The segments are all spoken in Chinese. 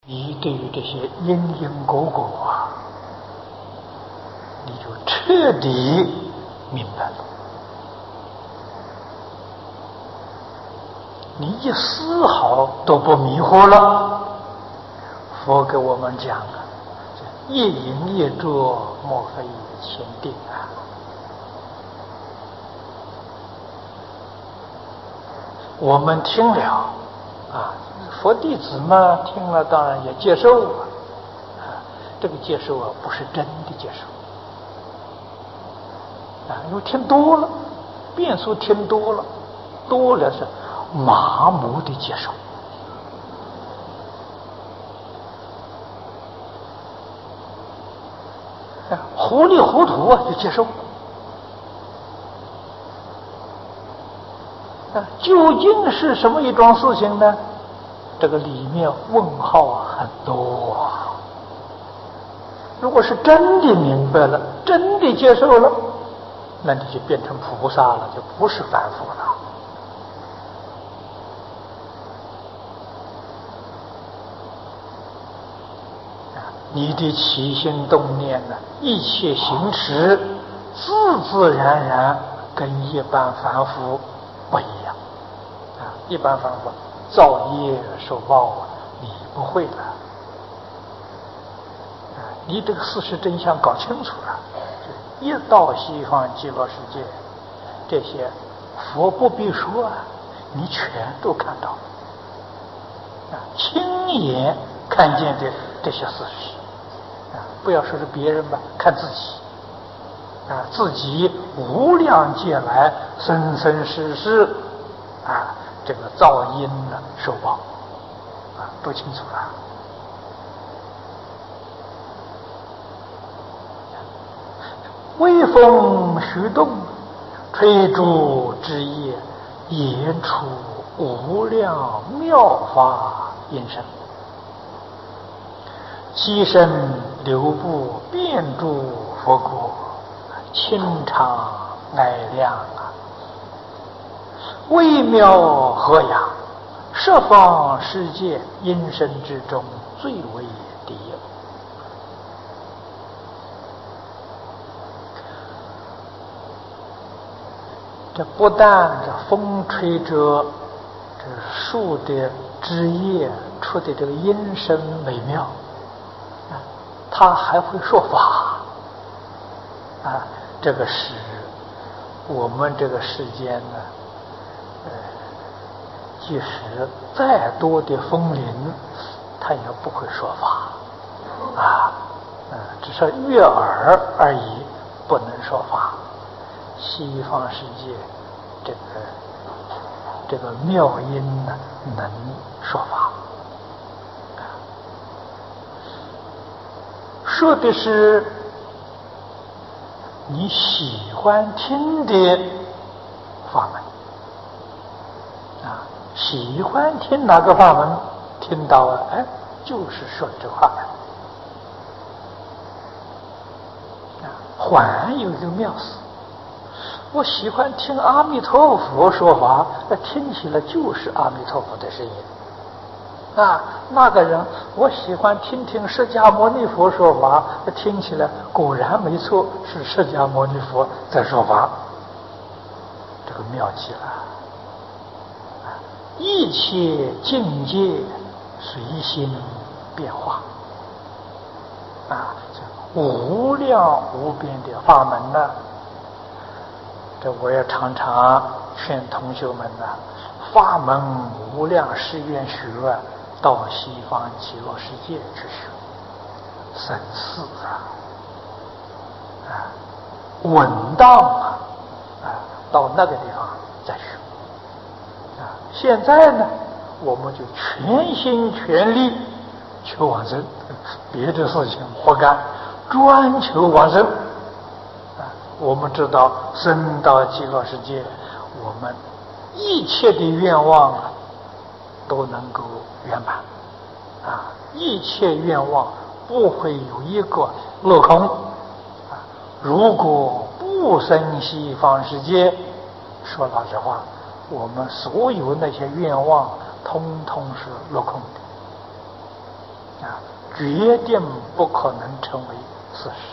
你对于这些因因果果啊，你就彻底明白了，你一丝毫都不迷惑了。佛给我们讲啊，一饮一啄，莫非前定啊。我们听了啊，佛弟子嘛，听了当然也接受啊，这个接受啊，不是真的接受啊，因为听多了，变数听多了，多了是麻木的接受。糊里糊涂啊，就接受。究竟是什么一桩事情呢？这个里面问号很多啊。如果是真的明白了，真的接受了，那你就变成菩萨了，就不是凡夫了。你的起心动念呢，一切行持，自自然然跟一般凡夫不一样啊！一般凡夫造业受报啊，你不会了啊！你这个事实真相搞清楚了，一到西方极乐世界，这些佛不必说啊，你全都看到啊，亲眼看见的这些事实。不要说是别人吧，看自己啊，自己无量劫来生生世世啊，这个造因呢受报啊，都清楚了。微风徐动，吹竹之叶，言出无量妙法音声。机身流布，遍诸佛国，清畅蔼亮啊，微妙和雅，十方世界音声之中最为第一。这不但这风吹着这树的枝叶出的这个音声美妙，他还会说法啊！这个是我们这个世间呢，即使再多的风铃，他也不会说法啊，只是悦耳而已，不能说法。西方世界这个妙音呢，能说法。说的是你喜欢听的法门啊，喜欢听哪个法门，听到了，就是说这个法门啊。还有一个妙事，我喜欢听阿弥陀佛说法，听起来就是阿弥陀佛的声音。那个人，我喜欢听听释迦牟尼佛说法，听起来果然没错，是释迦牟尼佛在说法。这个妙极了！一切境界随心变化啊，这无量无边的法门呢。这我也常常劝同学们呢，法门无量誓愿学到西方极乐世界去学，省事稳当到那个地方再学现在呢，我们就全心全力求往生，别的事情不干，专求往生我们知道生到极乐世界，我们一切的愿望都能够圆满一切愿望不会有一个落空如果不生西方世界，说老实话，我们所有那些愿望通通是落空决定不可能成为事实。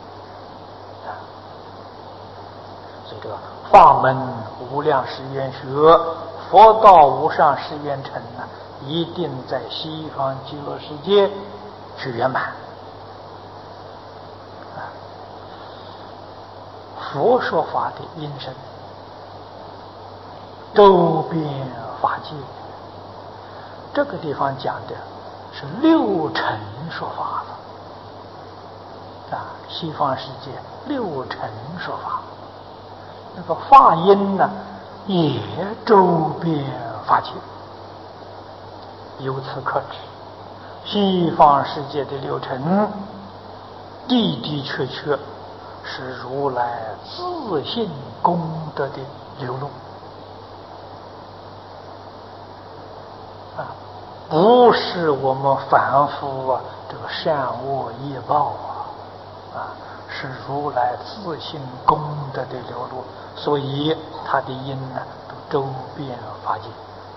所以这个法门无量誓愿学，佛道无上誓愿成呢，一定在西方极乐世界去圆满。佛说法的因身，周边法界，这个地方讲的是六尘说法了西方世界六尘说法，那个法音呢，也周边法界。由此可知，西方世界的六尘的的确确是如来自性功德的流露不是我们凡夫这个善恶业报是如来自性功德的流露，所以它的因呢都周遍法界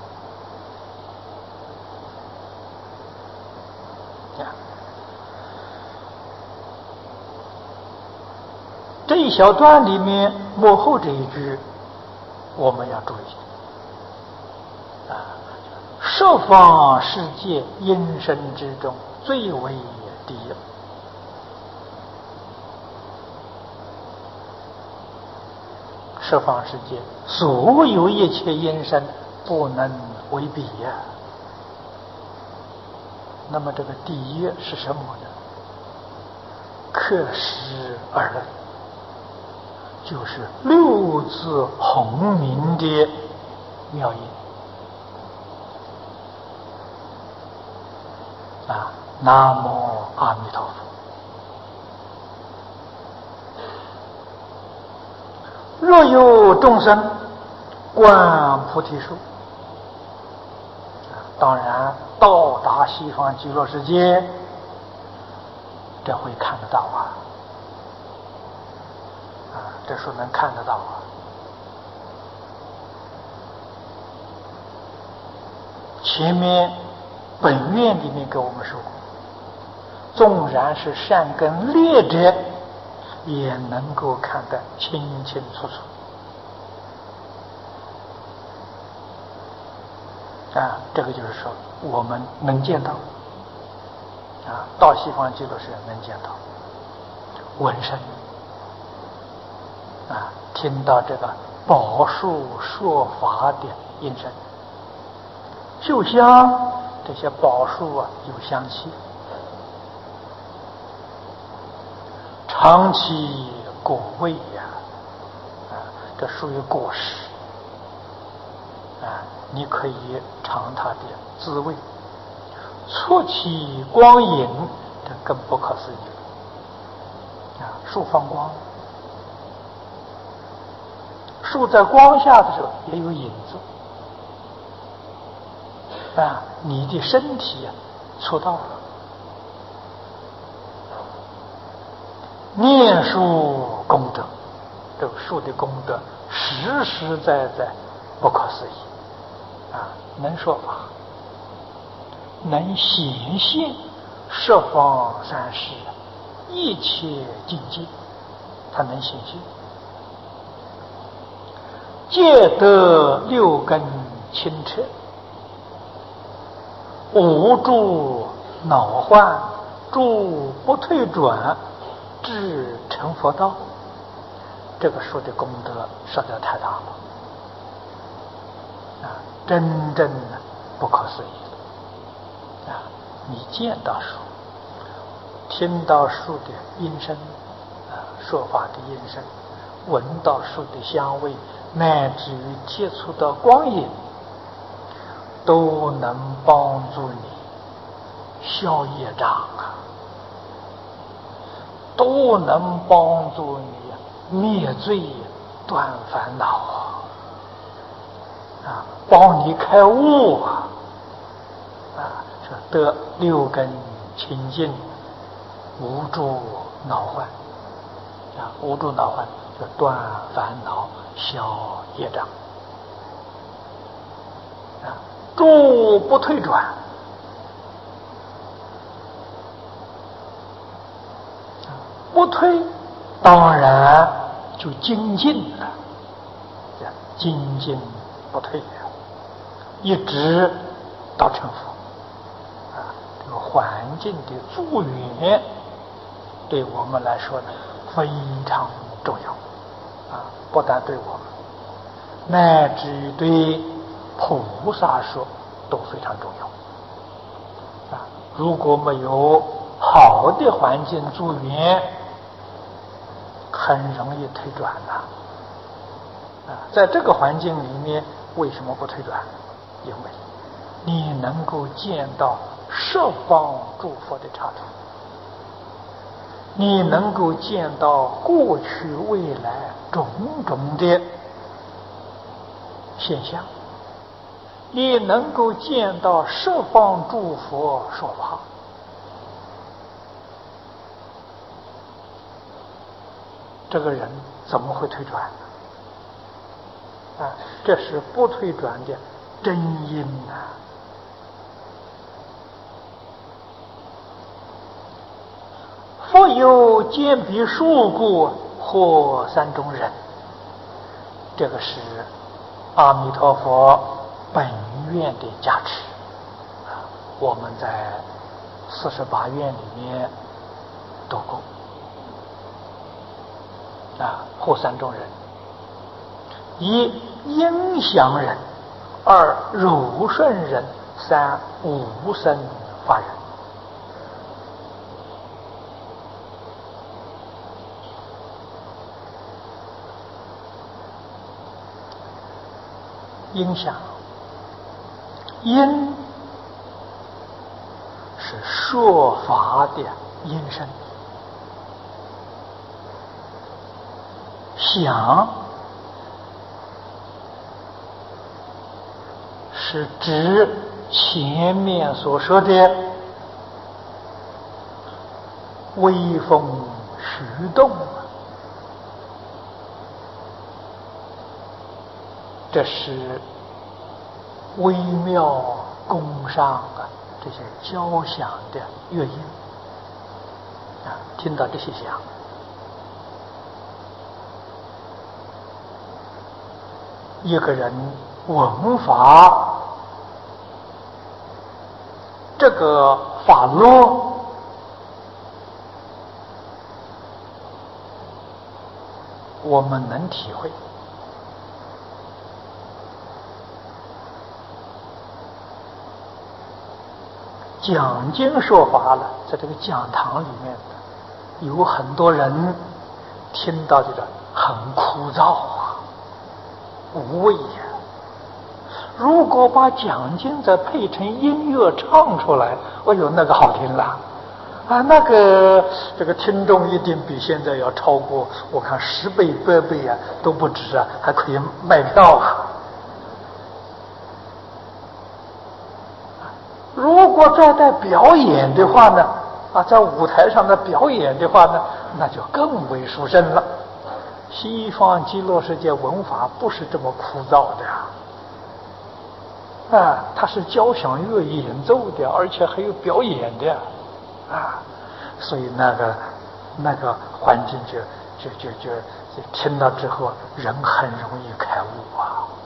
这一小段里面幕后这一句我们要注意十方世界因身之中最为第一。十方世界所有一切因身不能为比那么这个第一是什么呢？克实而论，就是六字洪名的妙音南无阿弥陀佛。若有众生观菩提树，当然到达西方极乐世界，这会看得到这树能看得到前面本愿里面给我们说过，纵然是善根劣者，也能够看得清清楚楚这个就是说我们能见到到西方极乐世界能见到闻声听到这个宝树说法的音声，就像这些宝树有香气，尝其果味这属于果实你可以尝它的滋味，触其光影，这更不可思议树放光，树在光下的时候也有影子你的身体触到了，念树功德，这个树的功德实实在在不可思议能说法，能显现十方三世一切境界，它能显现，皆得六根清澈，无助恼患，诸不退转，至成佛道。这个树的功德实在太大了真正的不可思议你见到树，听到树的音声说法的音声，闻到树的香味，乃至于接触到光影，都能帮助你消业障都能帮助你灭罪断烦恼帮你开悟这得六根清净，无助恼患无助恼患就断烦恼消业障诸不退转不退，当然就精进了，精进不退呀，一直到成佛。这个环境的助缘，对我们来说呢非常重要不但对我们，乃至于对菩萨说都非常重要如果没有好的环境助缘，很容易退转在这个环境里面，为什么不退转？因为你能够见到十方诸佛的刹土，你能够见到过去未来种种的现象，你能够见到十方诸佛说法，这个人怎么会退转呢？这是不退转的真因复有坚彼数故，或三种人。这个是阿弥陀佛本愿的加持我们在48愿里面读过或三种人：一应祥人，二柔顺人，三无生法人。应祥，因是说法的因身，祥是指前面所说的微风徐动，这是微妙宫上这些交响的乐音听到这些响，一个人闻法，这个法乐我们能体会。讲经说法了，在这个讲堂里面有很多人听到这个很枯燥无味如果把讲经再配成音乐唱出来，哎呦，那个好听了那个这个听众一定比现在要超过，我看10倍100倍都不止还可以卖票如果再带表演的话呢在舞台上的表演的话呢，那就更为殊胜了。西方极乐世界文法不是这么枯燥的它是交响乐演奏的，而且还有表演的所以那个环境就听到之后，人很容易开悟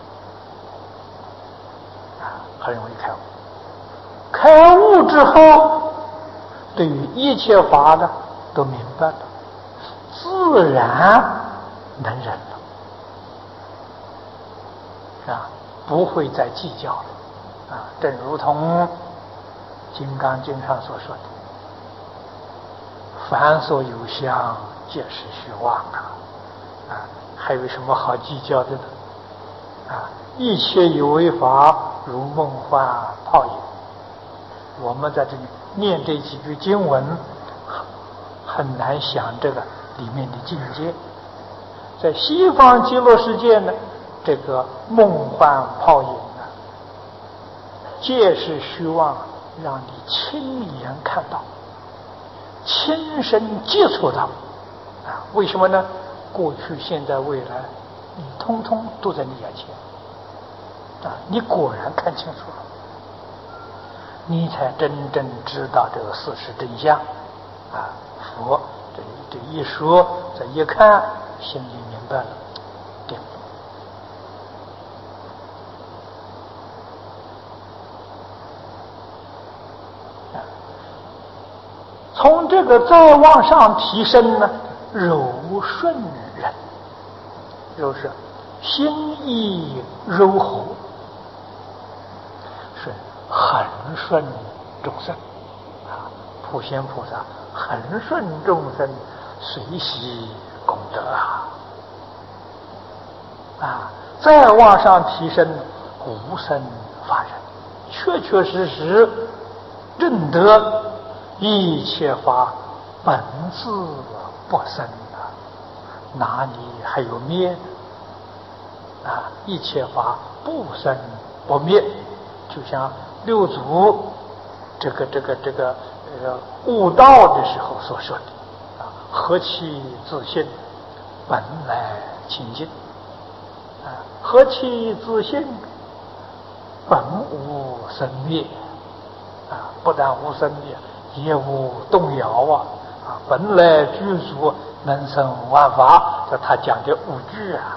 很容易开悟。开悟之后，对于一切法呢都明白了，自然能忍了不会再计较了正如同《金刚经》上所说的，凡所有相，皆是虚妄还有什么好计较的呢一切有为法，如梦幻泡影。我们在这里念这几句经文，很难想这个里面的境界。在西方极乐世界呢，这个梦幻泡影皆是虚妄，让你亲眼看到，亲身接触到为什么呢？过去、现在、未来，你通通都在你眼前你果然看清楚了，你才真正知道这个事实真相佛这一说，这一看，心里明白了，对。从这个再往上提升呢，柔顺人，柔是心意柔和，是恒顺众生啊。普贤菩萨恒顺众生，随喜功德啊！再往上提升，无生法忍，确确实实认得一切法本自不生哪里还有灭啊？一切法不生不灭，就像六祖这个悟道的时候所说的啊，何其自信，本来清净啊，何其自信，本无生灭啊，不但无生灭，也无动摇啊，本来具足，能生万法，这他讲的五句啊。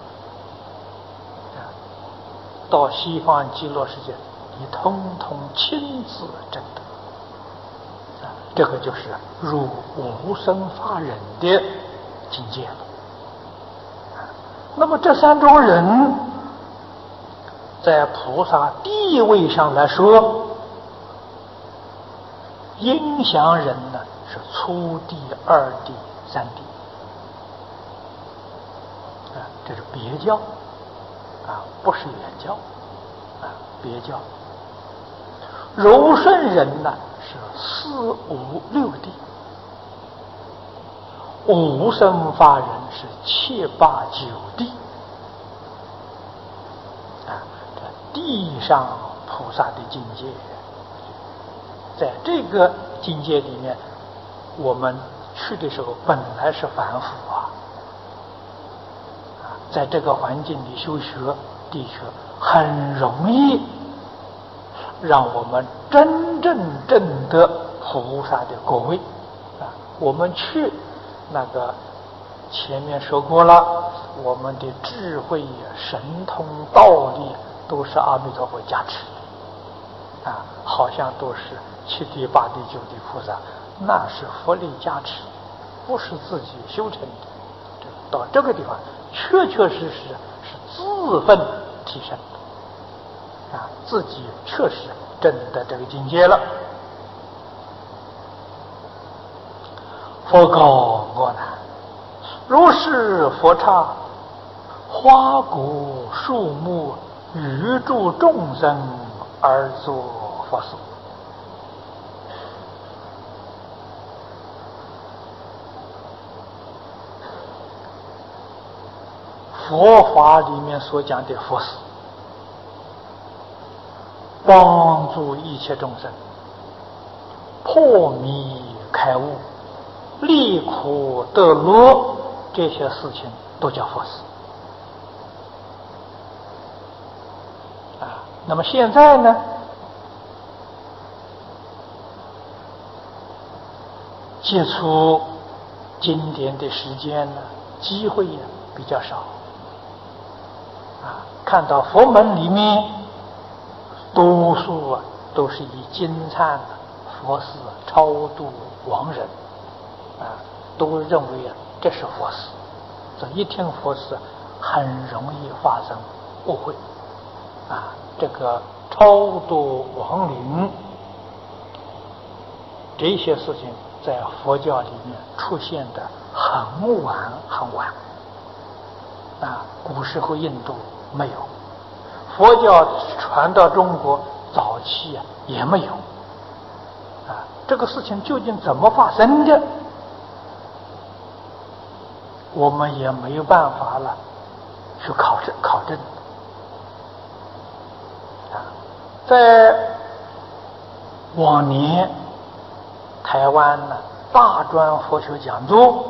到西方极乐世界，你通通亲自证得啊，这个就是入无生法忍的境界了。那么这三种人，在菩萨地位上来说，应降人呢是初地、二地、三地啊，这是别教啊，不是原教啊，别教。柔顺人呢是四五六地，无生法人是七八九地啊，这地上菩萨的境界，在这个境界里面，我们去的时候本来是凡夫在这个环境里修学的确很容易让我们真正证得菩萨的果位啊。我们去那个前面说过了，我们的智慧神通道力都是阿弥陀佛加持啊，好像都是七地八地九地菩萨，那是佛力加持，不是自己修成的。到这个地方确确实实是自奋提升啊，自己确实证得这个境界了。佛告我难，如是佛刹，花果树木与诸众生而作佛事。佛法里面所讲的佛事，帮助一切众生破迷开悟、离苦得乐，这些事情都叫佛事啊。那么现在呢，接触经典的时间呢，机会也比较少啊。看到佛门里面多数都是以金忏佛事超度亡人啊，都认为这是佛事。这一听佛事，很容易发生误会啊。这个超度亡灵这些事情，在佛教里面出现的很晚啊。古时候印度没有，佛教传到中国早期也没有啊。这个事情究竟怎么发生的，我们也没有办法了去考证啊。在往年台湾呢大专佛学讲座，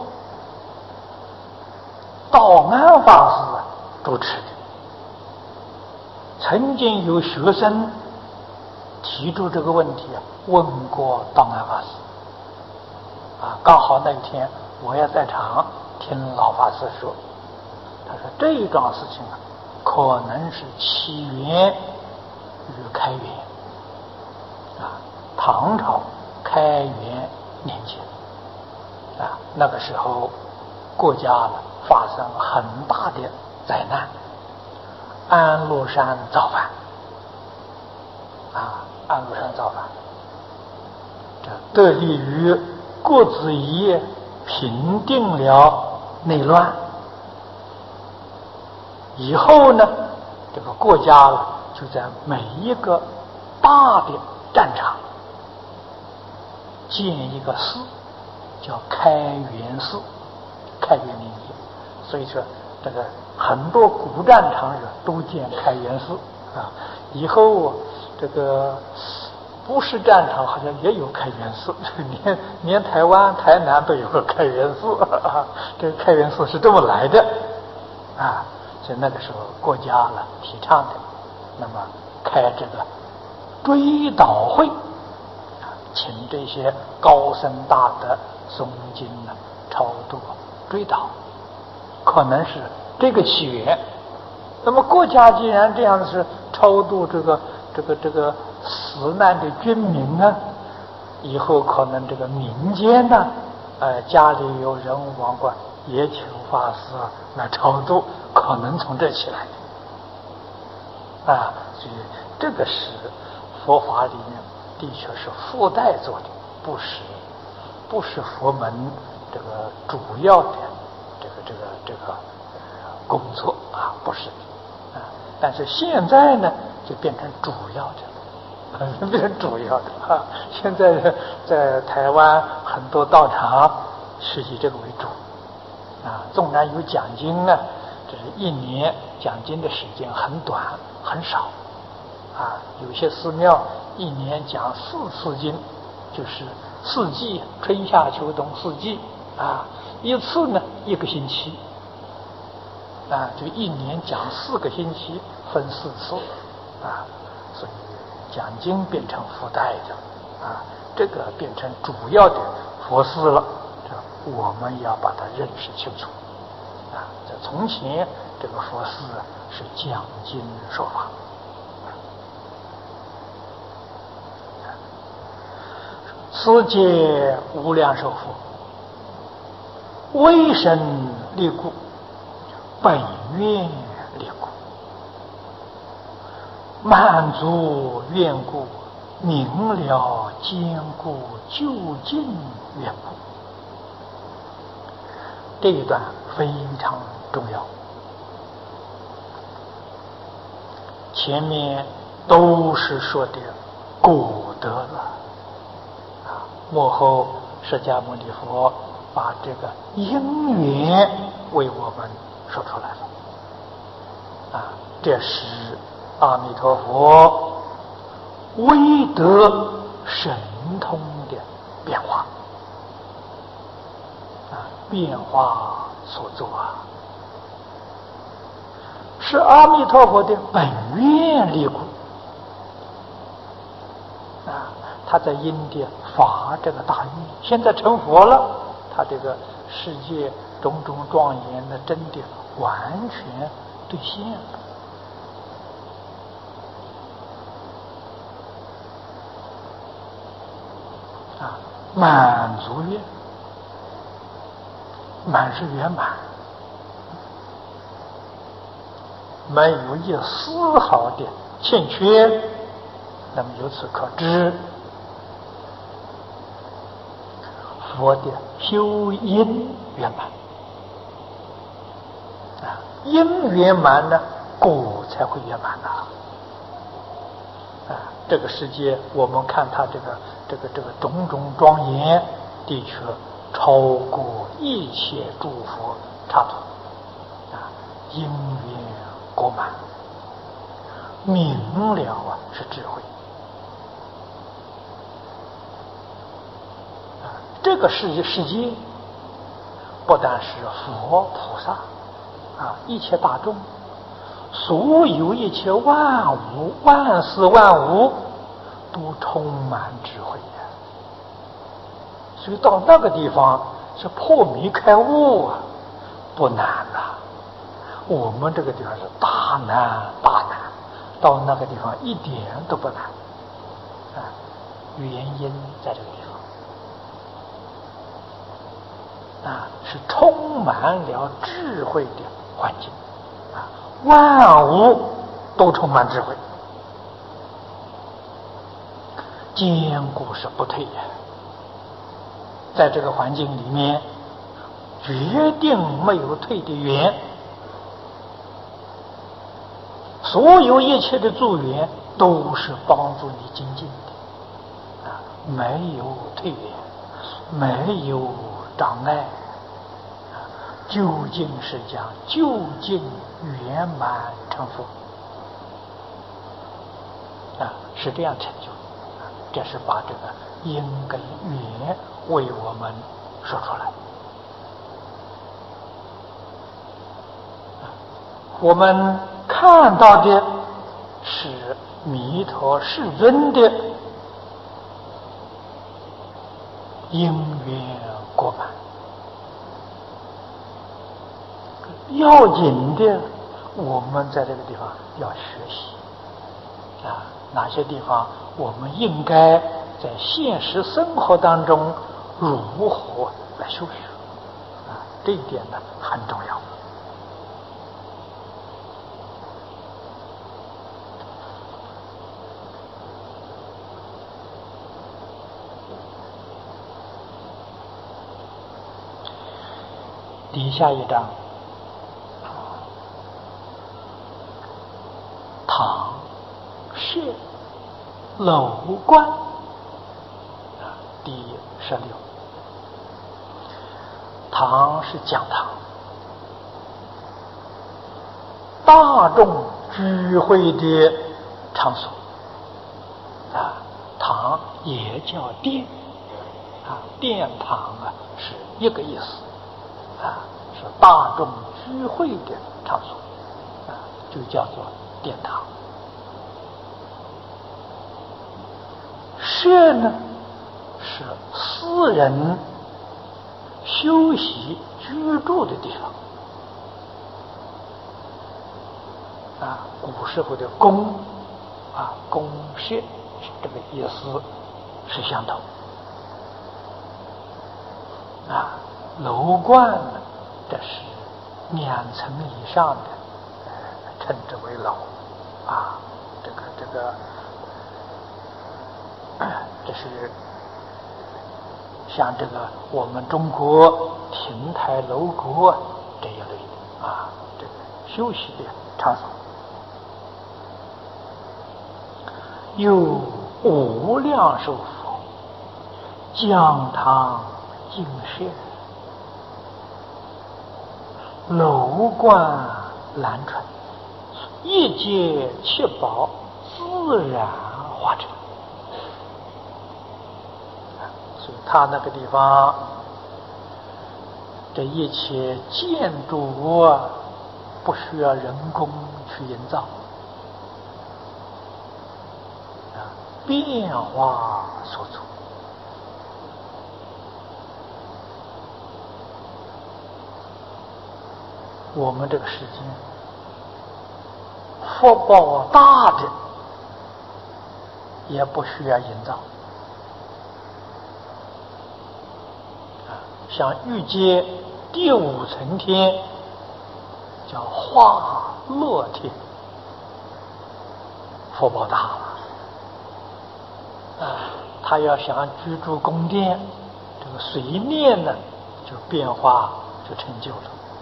道安法师主持的。曾经有学生提出这个问题问过道安法师啊，刚好那一天我也在场听老法师说，他说这一桩事情啊，可能是起源于开元啊，唐朝开元年间啊，那个时候国家呢发生很大的灾难，安禄山造反啊，安禄山造反，这得力于郭子仪平定了内乱以后呢，这个国家呢就在每一个大的战场建一个寺，叫开元寺，开元年间。所以说这个很多古战场都建开元寺啊。以后这个不是战场好像也有开元寺，连台湾台南都有个开元寺啊。这个开元寺是这么来的啊。所以那个时候国家呢提倡的，那么开这个追悼会，请这些高僧大德诵经呢超度追悼，可能是这个起源。那么国家既然这样是超度这个死难的军民呢，以后可能这个民间呢，家里有人物亡国，也请法师来超度，可能从这起来的啊。所以这个是佛法里面的确是附带做的，不是佛门这个主要的这个工作啊，不是的啊。但是现在呢，就变成主要的了，变成主要的啊。现在在台湾很多道场是以这个为主啊，纵然有讲经呢，只是一年讲经的时间很短很少啊。有些寺庙一年讲4次经，就是4季，春夏秋冬4季啊，一次呢1个星期啊，就一年讲4个星期，分4次啊。所以讲经变成附带的啊，这个变成主要的佛事了，这我们要把它认识清楚啊。在从前这个佛事是讲经说法，此界无量寿佛，为身立故，本愿立故，满足愿故，明了坚固，究竟愿故。这一段非常重要，前面都是说的果德了啊，幕后释迦牟尼佛把这个因缘为我们说出来了啊。这是阿弥陀佛威德神通的变化啊，变化所作啊，是阿弥陀佛的本愿力故啊。他在因地发这个大愿，现在成佛了，他这个世界种种庄严的真谛完全兑现了啊。满足愿，满是圆满，没有一丝毫的欠缺。那么由此可知，佛的修因圆满啊，因圆满呢，果才会圆满呐啊。这个世界我们看它这个种种庄严，的确超过一切诸佛刹土啊，因缘果满，明了啊是智慧啊。这个世界不但是佛菩萨啊，一切大众，所有一切万物万事万物都充满智慧呀。所以到那个地方， 是破迷开悟啊，不难呐。我们这个地方是大难大难，到那个地方一点都不难啊。原因在这个地方啊，是充满了智慧的环境啊，万物都充满智慧，坚固是不退呀。在这个环境里面，决定没有退的缘，所有一切的助缘都是帮助你精进的啊，没有退缘，没有障碍啊，究竟是讲究竟圆满成佛啊，是这样成就啊。这是把这个因跟缘为我们说出来。我们看到的是弥陀世尊的因缘果满，要紧的我们在这个地方要学习啊，哪些地方我们应该在现实生活当中如何来修学啊，这一点呢很重要。底下一章，堂舍楼观第16。堂是讲堂，大众聚会的场所啊，堂也叫殿啊，殿堂啊是一个意思啊，是大众聚会的场所啊，就叫做殿堂。舍呢是私人休息居住的地方啊，古时候的宫啊，宫舍这个意思是相同啊。楼观呢，这是2层以上的，称之为楼啊。这是像这个我们中国亭台楼阁这一类的啊，这个休息的场所。有无量寿佛讲堂净舍，楼观兰春，一切七宝自然化成。所以他那个地方，这一切建筑啊，不需要人工去营造啊，变化所出。我们这个世界福报大的也不需要营造啊，像欲界第5层天叫化乐天，福报大了啊，他要想居住宫殿，这个随念呢就变化就成就了。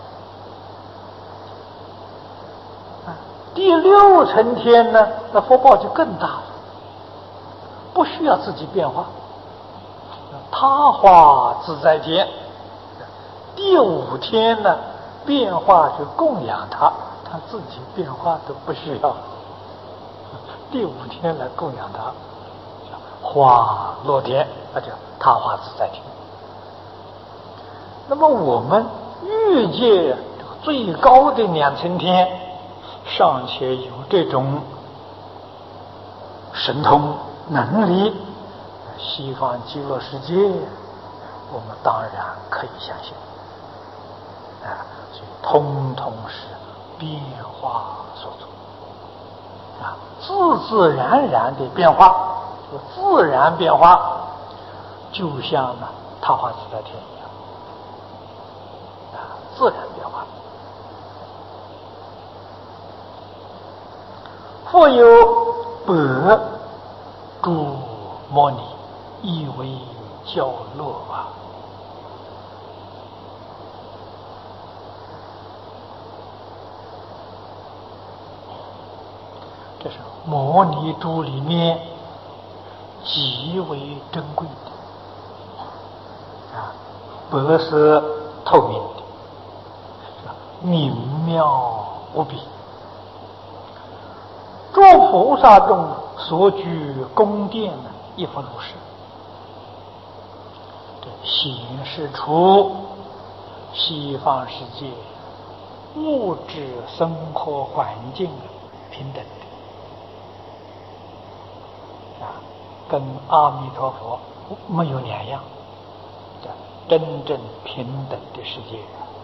第6层天呢，那福报就更大了，不需要自己变化，他化自在天。第5天呢，变化就供养他，他自己变化都不需要。第5天来供养他，化乐天，那叫他化自在天。那么我们欲界最高的2层天，尚且有这种神通能力，西方极乐世界我们当然可以相信啊，所以通通是变化所作啊，自自然然的变化，自然变化，就像呢桃花自在天一样啊，自然变化。复有百诸摩尼，以为教乐啊。这是摩尼珠里面极为珍贵的啊，白是透明的，明妙无比。诸菩萨中所居宫殿呢，亦复如是。显示出西方世界物质生活环境平等的啊，跟阿弥陀佛没有两样的真正平等的世界。